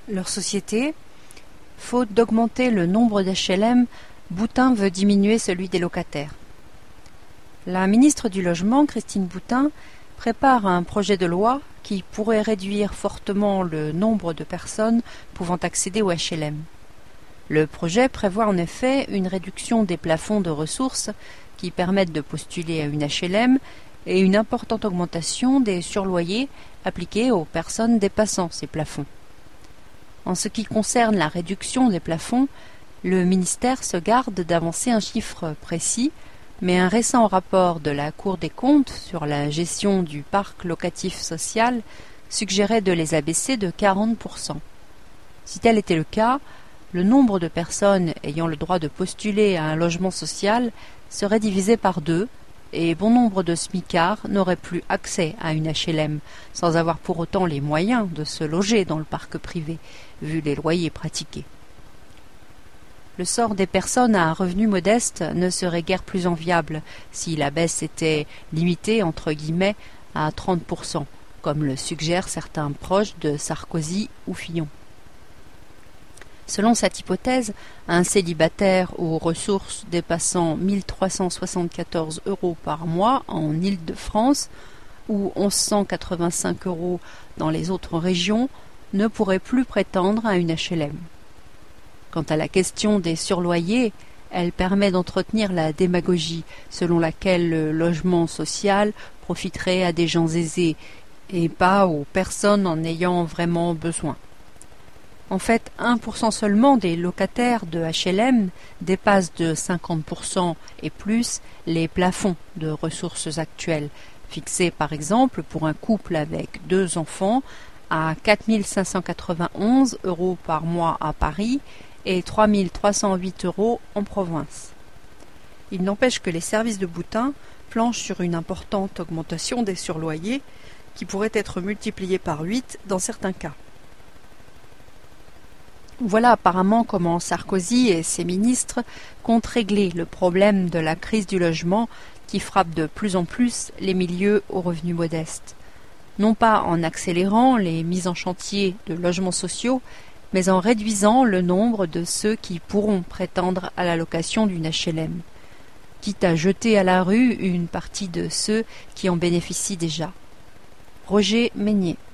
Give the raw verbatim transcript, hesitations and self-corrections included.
leur société. Faute d'augmenter le nombre d'H L M, Boutin veut diminuer celui des locataires. La ministre du Logement, Christine Boutin, prépare un projet de loi qui pourrait réduire fortement le nombre de personnes pouvant accéder au H L M. Le projet prévoit en effet une réduction des plafonds de ressources qui permettent de postuler à une H L M et une importante augmentation des surloyers appliqués aux personnes dépassant ces plafonds. En ce qui concerne la réduction des plafonds, le ministère se garde d'avancer un chiffre précis, mais un récent rapport de la Cour des comptes sur la gestion du parc locatif social suggérait de les abaisser de quarante pour cent. Si tel était le cas, le nombre de personnes ayant le droit de postuler à un logement social serait divisé par deux, et bon nombre de smicards n'auraient plus accès à une H L M, sans avoir pour autant les moyens de se loger dans le parc privé, vu les loyers pratiqués. Le sort des personnes à un revenu modeste ne serait guère plus enviable si la baisse était limitée entre guillemets à trente pour cent, comme le suggèrent certains proches de Sarkozy ou Fillon. Selon cette hypothèse, un célibataire aux ressources dépassant mille trois cent soixante-quatorze euros par mois en Île-de-France ou mille cent quatre-vingt-cinq euros dans les autres régions ne pourrait plus prétendre à une H L M. Quant à la question des surloyers, elle permet d'entretenir la démagogie selon laquelle le logement social profiterait à des gens aisés et pas aux personnes en ayant vraiment besoin. En fait, un pour cent seulement des locataires de H L M dépassent de cinquante pour cent et plus les plafonds de ressources actuels, fixés par exemple pour un couple avec deux enfants à quatre mille cinq cent quatre-vingt-onze euros par mois à Paris et trois mille trois cent huit euros en province. Il n'empêche que les services de Boutin planchent sur une importante augmentation des surloyers qui pourrait être multipliée par huit dans certains cas. Voilà apparemment comment Sarkozy et ses ministres comptent régler le problème de la crise du logement qui frappe de plus en plus les milieux aux revenus modestes. Non pas en accélérant les mises en chantier de logements sociaux, mais en réduisant le nombre de ceux qui pourront prétendre à l'allocation d'une H L M, quitte à jeter à la rue une partie de ceux qui en bénéficient déjà. Roger Meignier.